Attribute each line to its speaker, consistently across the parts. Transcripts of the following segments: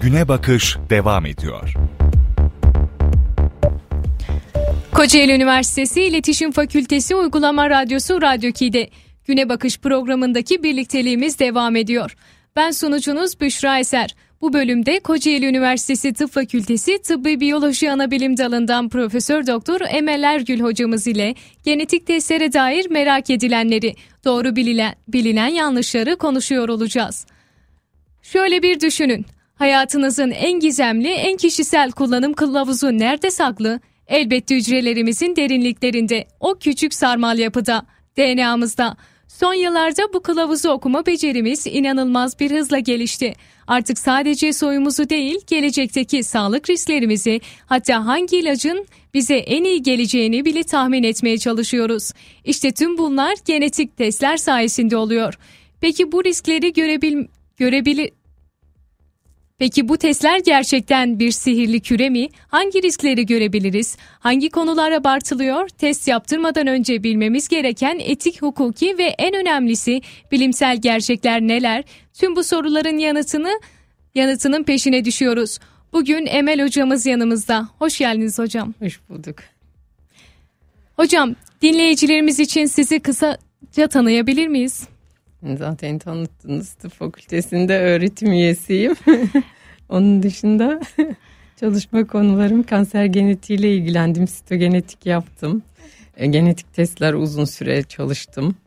Speaker 1: Güne Bakış devam ediyor.
Speaker 2: Kocaeli Üniversitesi İletişim Fakültesi Uygulama Radyosu Radyo 2'de Güne Bakış programındaki birlikteliğimiz devam ediyor. Ben sunucunuz Büşra Eser. Bu bölümde Kocaeli Üniversitesi Tıp Fakültesi Tıbbi Biyoloji Anabilim Dalı'ndan Profesör Doktor Emel Ergül hocamız ile genetik testlere dair merak edilenleri, doğru bilinen yanlışları konuşuyor olacağız. Şöyle bir düşünün. Hayatınızın en gizemli, en kişisel kullanım kılavuzu nerede saklı? Elbette hücrelerimizin derinliklerinde, o küçük sarmal yapıda, DNA'mızda. Son yıllarda bu kılavuzu okuma becerimiz inanılmaz bir hızla gelişti. Artık sadece soyumuzu değil, gelecekteki sağlık risklerimizi, hatta hangi ilacın bize en iyi geleceğini bile tahmin etmeye çalışıyoruz. İşte tüm bunlar genetik testler sayesinde oluyor. Peki bu riskleri Peki bu testler gerçekten bir sihirli küre mi? Hangi riskleri görebiliriz? Hangi konular abartılıyor? Test yaptırmadan önce bilmemiz gereken etik, hukuki ve en önemlisi bilimsel gerçekler neler? Tüm bu soruların yanıtının peşine düşüyoruz. Bugün Emel hocamız yanımızda. Hoş geldiniz hocam.
Speaker 3: Hoş bulduk.
Speaker 2: Hocam, dinleyicilerimiz için sizi kısaca tanıyabilir miyiz?
Speaker 3: Zaten tanıttınız. Tıp Fakültesi'nde öğretim üyesiyim. Onun dışında çalışma konularım kanser genetiğiyle ilgilendim. Sitogenetik yaptım. Genetik testler uzun süre çalıştım.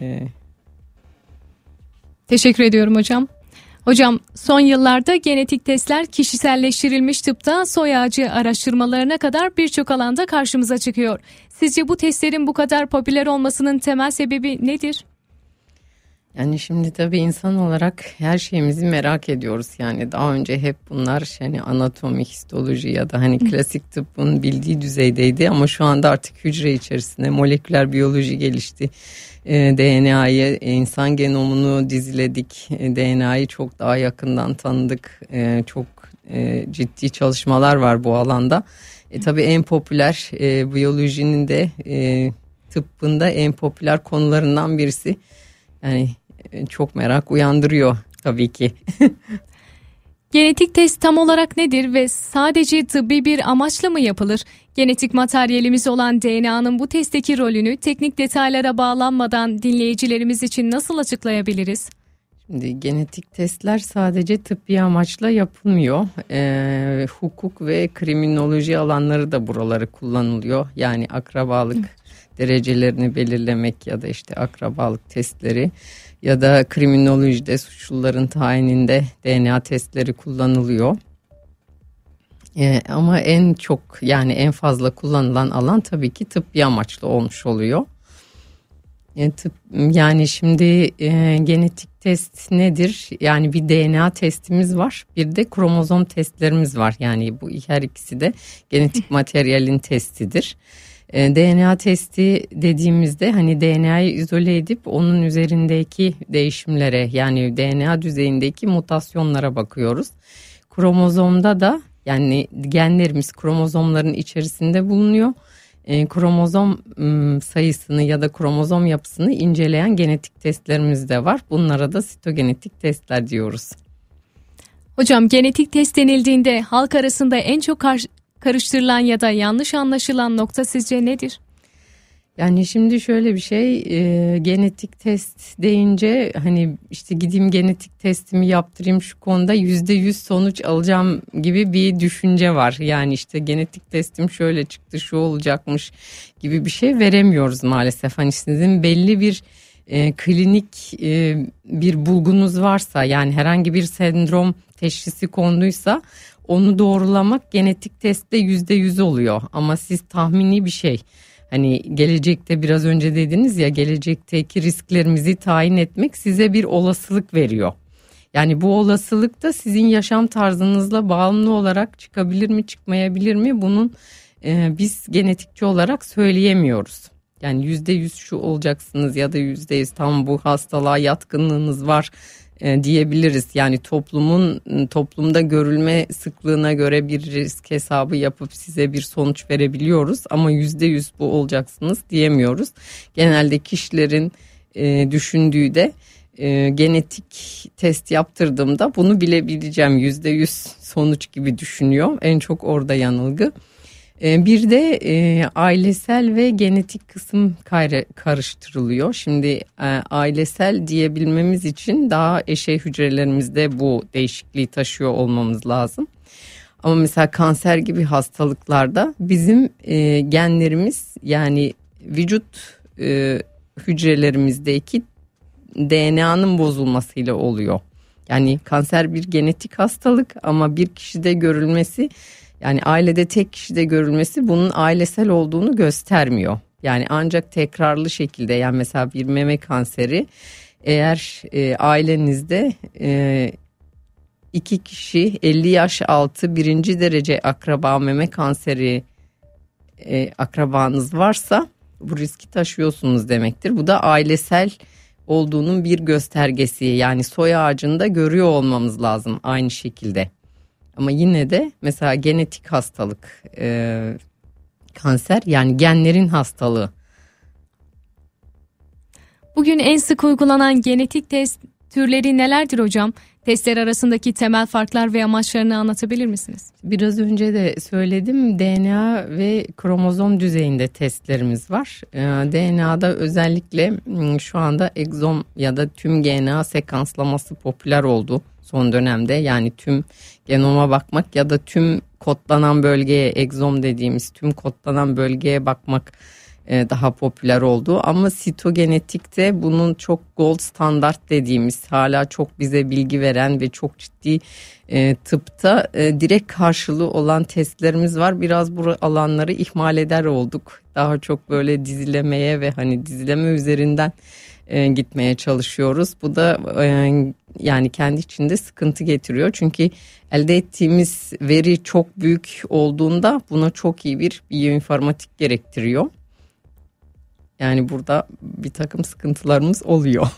Speaker 2: Teşekkür ediyorum hocam. Hocam, son yıllarda genetik testler kişiselleştirilmiş tıpta soy ağacı araştırmalarına kadar birçok alanda karşımıza çıkıyor. Sizce bu testlerin bu kadar popüler olmasının temel sebebi nedir?
Speaker 3: Yani şimdi tabii insan olarak her şeyimizi merak ediyoruz. Yani daha önce hep bunlar hani anatomi, histoloji ya da hani klasik tıbbın bildiği düzeydeydi. Ama şu anda artık hücre içerisinde moleküler biyoloji gelişti. DNA'yı, insan genomunu diziledik. DNA'yı çok daha yakından tanıdık. Çok ciddi çalışmalar var bu alanda. Tabii en popüler biyolojinin de tıbbın da en popüler konularından birisi. Yani çok merak uyandırıyor tabii ki.
Speaker 2: Genetik test tam olarak nedir ve sadece tıbbi bir amaçla mı yapılır? Genetik materyalimiz olan DNA'nın bu testteki rolünü teknik detaylara bağlanmadan dinleyicilerimiz için nasıl açıklayabiliriz?
Speaker 3: Şimdi genetik testler sadece tıbbi amaçla yapılmıyor. Hukuk ve kriminoloji alanları da buraları kullanılıyor. Yani akrabalık derecelerini belirlemek ya da işte akrabalık testleri ya da kriminolojide suçluların tayininde DNA testleri kullanılıyor. Ama en çok yani en fazla kullanılan alan tabii ki tıbbi amaçlı olmuş oluyor. Yani şimdi genetik test nedir? Yani bir DNA testimiz var, bir de kromozom testlerimiz var. Yani bu her ikisi de genetik materyalin testidir. DNA testi dediğimizde hani DNA'yı izole edip onun üzerindeki değişimlere yani DNA düzeyindeki mutasyonlara bakıyoruz. Kromozomda da yani genlerimiz kromozomların içerisinde bulunuyor. Kromozom sayısını ya da kromozom yapısını inceleyen genetik testlerimiz de var. Bunlara da sitogenetik testler diyoruz.
Speaker 2: Hocam, genetik test denildiğinde halk arasında en çok karıştırılan ya da yanlış anlaşılan nokta sizce nedir?
Speaker 3: Yani şimdi şöyle bir şey, genetik test deyince hani işte gideyim genetik testimi yaptırayım şu konuda %100 sonuç alacağım gibi bir düşünce var. Yani işte genetik testim şöyle çıktı, şu olacakmış gibi bir şey veremiyoruz maalesef. Hani sizin belli bir klinik bir bulgunuz varsa yani herhangi bir sendrom teşhisi konduysa onu doğrulamak genetik testte %100 oluyor. Ama siz tahmini bir şey. Hani gelecekte biraz önce dediniz ya gelecekteki risklerimizi tayin etmek size bir olasılık veriyor. Yani bu olasılık da sizin yaşam tarzınızla bağımlı olarak çıkabilir mi çıkmayabilir mi bunun biz genetikçi olarak söyleyemiyoruz. Yani %100 şu olacaksınız ya da %100 tam bu hastalığa yatkınlığınız var diyebiliriz. Yani toplumda görülme sıklığına göre bir risk hesabı yapıp size bir sonuç verebiliyoruz ama %100 bu olacaksınız diyemiyoruz. Genelde kişilerin düşündüğü de genetik test yaptırdığımda bunu bilebileceğim, %100 sonuç gibi düşünüyor. En çok orada yanılgı. Bir de ailesel ve genetik kısım karıştırılıyor. Şimdi ailesel diyebilmemiz için daha eşey hücrelerimizde bu değişikliği taşıyor olmamız lazım. Ama mesela kanser gibi hastalıklarda bizim genlerimiz, yani vücut hücrelerimizdeki DNA'nın bozulmasıyla oluyor. Yani kanser bir genetik hastalık ama bir kişide görülmesi, yani ailede tek kişide görülmesi bunun ailesel olduğunu göstermiyor. Yani ancak tekrarlı şekilde, yani mesela bir meme kanseri, eğer ailenizde 2 kişi 50 yaş altı 1. derece akraba meme kanseri akrabanız varsa bu riski taşıyorsunuz demektir. Bu da ailesel olduğunun bir göstergesi, yani soy ağacında görüyor olmamız lazım aynı şekilde. Ama yine de mesela genetik hastalık, kanser, yani genlerin hastalığı.
Speaker 2: Bugün en sık uygulanan genetik test türleri nelerdir hocam? Testler arasındaki temel farklar ve amaçlarını anlatabilir misiniz?
Speaker 3: Biraz önce de söyledim, DNA ve kromozom düzeyinde testlerimiz var. DNA'da özellikle şu anda egzom ya da tüm DNA sekanslaması popüler oldu son dönemde. Yani tüm genoma bakmak ya da tüm kodlanan bölgeye, egzom dediğimiz tüm kodlanan bölgeye bakmak daha popüler oldu. Ama sitogenetikte bunun çok gold standart dediğimiz, hala çok bize bilgi veren ve çok ciddi tıpta direkt karşılığı olan testlerimiz var. Biraz bu alanları ihmal eder olduk. Daha çok böyle dizilemeye ve hani dizileme üzerinden gitmeye çalışıyoruz. Bu da yani kendi içinde sıkıntı getiriyor. Çünkü elde ettiğimiz veri çok büyük olduğunda buna çok iyi bir biyoinformatik gerektiriyor. Yani burada bir takım sıkıntılarımız oluyor.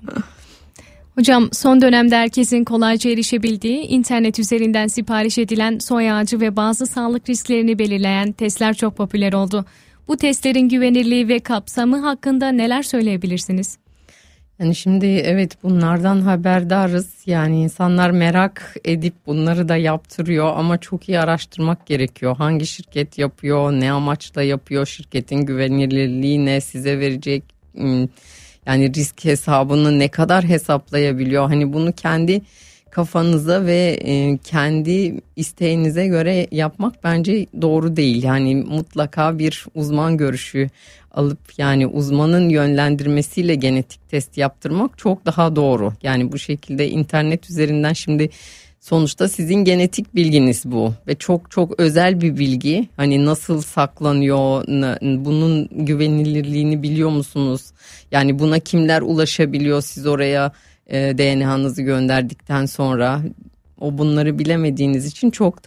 Speaker 2: Hocam, son dönemde herkesin kolayca erişebildiği, internet üzerinden sipariş edilen soy ağacı ve bazı sağlık risklerini belirleyen testler çok popüler oldu. Bu testlerin güvenirliği ve kapsamı hakkında neler söyleyebilirsiniz?
Speaker 3: Yani şimdi evet, bunlardan haberdarız. Yani insanlar merak edip bunları da yaptırıyor ama çok iyi araştırmak gerekiyor. Hangi şirket yapıyor, ne amaçla yapıyor, şirketin güvenilirliği ne, size verecek yani risk hesabını ne kadar hesaplayabiliyor. Hani bunu kendi kafanıza ve kendi isteğinize göre yapmak bence doğru değil. Yani mutlaka bir uzman görüşü alıp, yani uzmanın yönlendirmesiyle genetik test yaptırmak çok daha doğru. Yani bu şekilde internet üzerinden, şimdi sonuçta sizin genetik bilginiz bu ve çok çok özel bir bilgi. Hani nasıl saklanıyor, bunun güvenilirliğini biliyor musunuz? Yani buna kimler ulaşabiliyor, siz oraya DNA'nızı gönderdikten sonra? Bunları bilemediğiniz için çok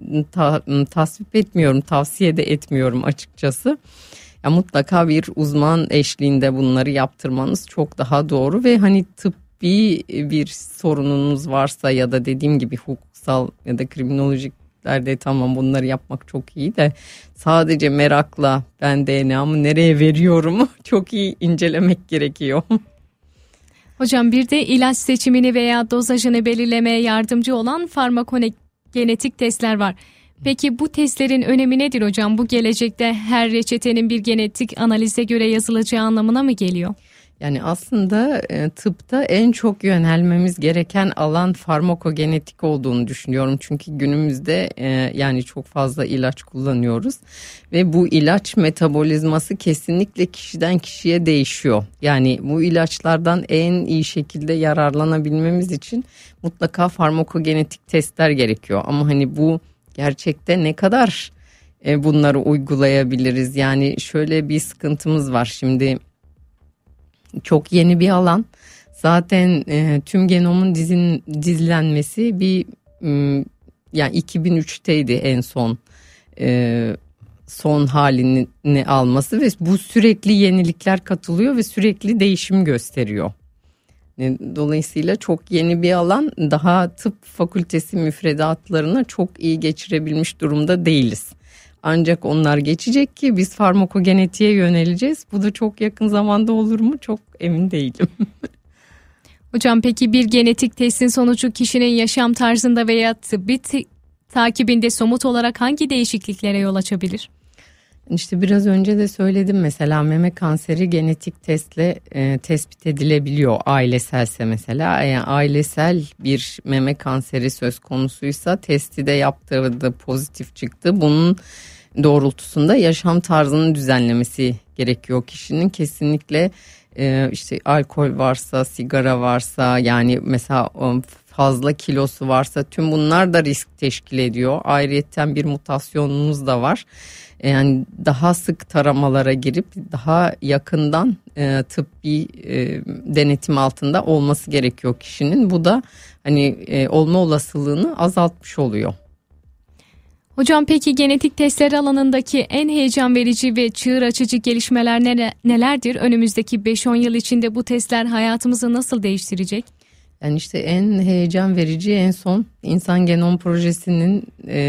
Speaker 3: tasvip etmiyorum, tavsiye de etmiyorum açıkçası. Ya mutlaka bir uzman eşliğinde bunları yaptırmanız çok daha doğru ve hani tıbbi bir sorununuz varsa ya da dediğim gibi hukuksal ya da kriminolojiklerde tamam, bunları yapmak çok iyi de sadece merakla ben DNA'mı nereye veriyorum çok iyi incelemek gerekiyor.
Speaker 2: Hocam, bir de ilaç seçimini veya dozajını belirlemeye yardımcı olan farmakogenetik testler var. Peki bu testlerin önemi nedir hocam? Bu gelecekte her reçetenin bir genetik analize göre yazılacağı anlamına mı geliyor?
Speaker 3: Yani aslında tıpta en çok yönelmemiz gereken alan farmakogenetik olduğunu düşünüyorum. Çünkü günümüzde yani çok fazla ilaç kullanıyoruz ve bu ilaç metabolizması kesinlikle kişiden kişiye değişiyor. Yani bu ilaçlardan en iyi şekilde yararlanabilmemiz için mutlaka farmakogenetik testler gerekiyor. Ama hani bu gerçekte ne kadar bunları uygulayabiliriz? Yani şöyle bir sıkıntımız var şimdi. Çok yeni bir alan. Zaten tüm genomun dizilenmesi bir yani 2003'teydi en son halini alması ve bu sürekli yenilikler katılıyor ve sürekli değişim gösteriyor. Dolayısıyla çok yeni bir alan, daha tıp fakültesi müfredatlarına çok iyi geçirebilmiş durumda değiliz. Ancak onlar geçecek ki biz farmakogenetiğe yöneleceğiz. Bu da çok yakın zamanda olur mu? Çok emin değilim.
Speaker 2: Hocam peki bir genetik testin sonucu kişinin yaşam tarzında veya tıbbi takibinde somut olarak hangi değişikliklere yol açabilir?
Speaker 3: İşte biraz önce de söyledim, mesela meme kanseri genetik testle tespit edilebiliyor aileselse mesela. Yani ailesel bir meme kanseri söz konusuysa testi de yaptırdı, pozitif çıktı. Bunun doğrultusunda yaşam tarzının düzenlemesi gerekiyor kişinin. Kesinlikle işte alkol varsa, sigara varsa, yani mesela fazla kilosu varsa, tüm bunlar da risk teşkil ediyor. Ayrıyeten bir mutasyonumuz da var. Yani daha sık taramalara girip daha yakından tıbbi denetim altında olması gerekiyor kişinin. Bu da hani olma olasılığını azaltmış oluyor.
Speaker 2: Hocam peki genetik testler alanındaki en heyecan verici ve çığır açıcı gelişmeler nelerdir? Önümüzdeki 5-10 yıl içinde bu testler hayatımızı nasıl değiştirecek?
Speaker 3: Yani işte en heyecan verici en son insan genom projesinin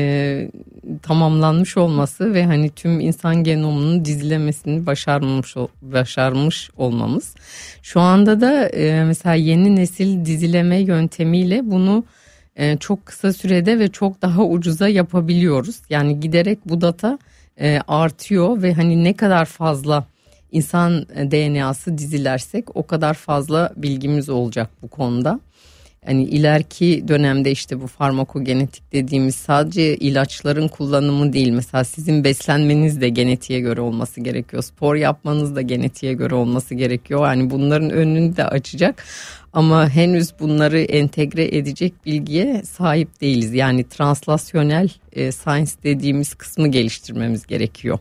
Speaker 3: tamamlanmış olması ve hani tüm insan genomunun dizilemesini başarmış olmamız. Şu anda da mesela yeni nesil dizileme yöntemiyle bunu çok kısa sürede ve çok daha ucuza yapabiliyoruz. Yani giderek bu data artıyor ve hani ne kadar fazla insan DNA'sı dizilersek o kadar fazla bilgimiz olacak bu konuda. Yani ileriki dönemde işte bu farmakogenetik dediğimiz sadece ilaçların kullanımı değil. Mesela sizin beslenmeniz de genetiğe göre olması gerekiyor. Spor yapmanız da genetiğe göre olması gerekiyor. Yani bunların önünü de açacak. Ama henüz bunları entegre edecek bilgiye sahip değiliz. Yani translasyonel science dediğimiz kısmı geliştirmemiz gerekiyor.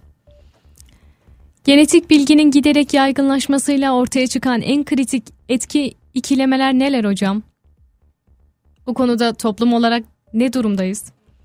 Speaker 2: Genetik bilginin giderek yaygınlaşmasıyla ortaya çıkan en kritik etki ikilemeler neler hocam? Bu konuda toplum olarak ne durumdayız?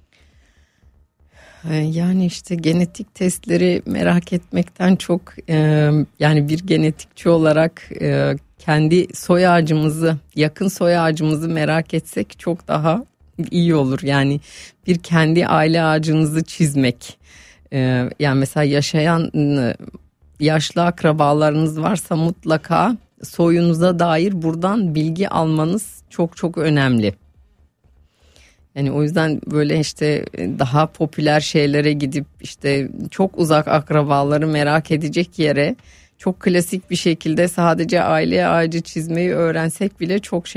Speaker 3: Yani işte genetik testleri merak etmekten çok yani bir genetikçi olarak kendi soy ağacımızı, yakın soy ağacımızı merak etsek çok daha iyi olur. Yani bir kendi aile ağacınızı çizmek. Yani mesela yaşayan yaşlı akrabalarınız varsa mutlaka soyunuza dair buradan bilgi almanız çok çok önemli. Yani o yüzden böyle işte daha popüler şeylere gidip işte çok uzak akrabaları merak edecek yere çok klasik bir şekilde sadece aile ağacı çizmeyi öğrensek bile çok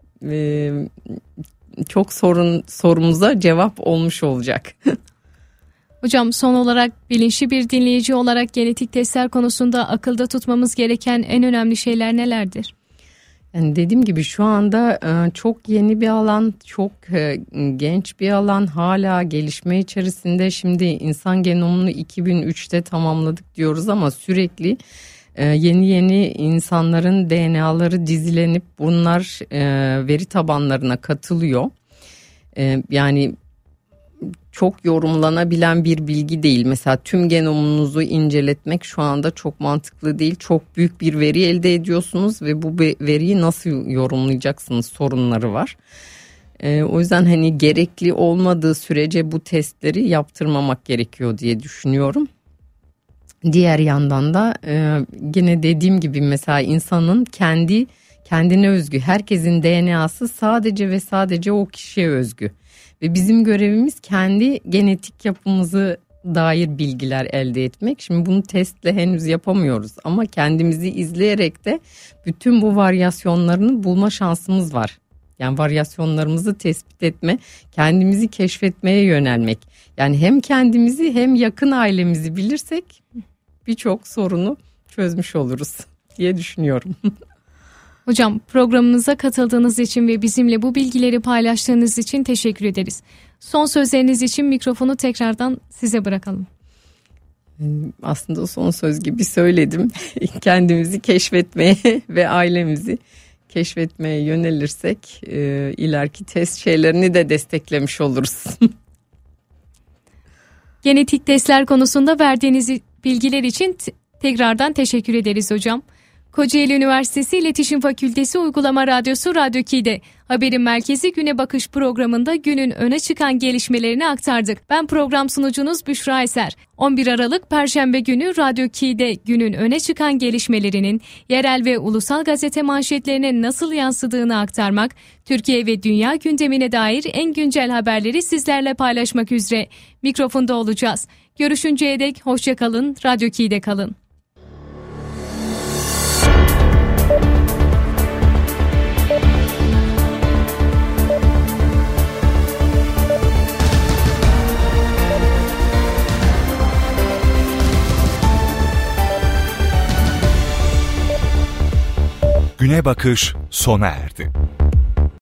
Speaker 3: çok sorumuza cevap olmuş olacak.
Speaker 2: Hocam son olarak bilinçli bir dinleyici olarak genetik testler konusunda akılda tutmamız gereken en önemli şeyler nelerdir?
Speaker 3: Yani dediğim gibi şu anda çok yeni bir alan, çok genç bir alan, hala gelişme içerisinde. Şimdi insan genomunu 2003'te tamamladık diyoruz ama sürekli yeni insanların DNA'ları dizilenip bunlar veri tabanlarına katılıyor. Yani çok yorumlanabilen bir bilgi değil. Mesela tüm genomunuzu inceletmek şu anda çok mantıklı değil. Çok büyük bir veri elde ediyorsunuz ve bu veriyi nasıl yorumlayacaksınız sorunları var. O yüzden hani gerekli olmadığı sürece bu testleri yaptırmamak gerekiyor diye düşünüyorum. Diğer yandan da yine dediğim gibi mesela insanın kendine özgü, herkesin DNA'sı sadece ve sadece o kişiye özgü. Ve bizim görevimiz kendi genetik yapımızı dair bilgiler elde etmek. Şimdi bunu testle henüz yapamıyoruz ama kendimizi izleyerek de bütün bu varyasyonlarını bulma şansımız var. Yani varyasyonlarımızı tespit etme, kendimizi keşfetmeye yönelmek. Yani hem kendimizi hem yakın ailemizi bilirsek birçok sorunu çözmüş oluruz diye düşünüyorum.
Speaker 2: Hocam programımıza katıldığınız için ve bizimle bu bilgileri paylaştığınız için teşekkür ederiz. Son sözleriniz için mikrofonu tekrardan size bırakalım.
Speaker 3: Aslında son söz gibi söyledim. Kendimizi keşfetmeye ve ailemizi keşfetmeye yönelirsek ileriki test şeylerini de desteklemiş oluruz.
Speaker 2: Genetik testler konusunda verdiğiniz bilgiler için tekrardan teşekkür ederiz hocam. Kocaeli Üniversitesi İletişim Fakültesi Uygulama Radyosu Radyo 2'de Haberin Merkezi Güne Bakış programında günün öne çıkan gelişmelerini aktardık. Ben program sunucunuz Büşra Eser. 11 Aralık Perşembe günü Radyo 2'de günün öne çıkan gelişmelerinin yerel ve ulusal gazete manşetlerine nasıl yansıdığını aktarmak, Türkiye ve dünya gündemine dair en güncel haberleri sizlerle paylaşmak üzere mikrofonda olacağız. Görüşünceye dek hoşça kalın, Radyo 2'de kalın.
Speaker 1: Güne bakış sona erdi.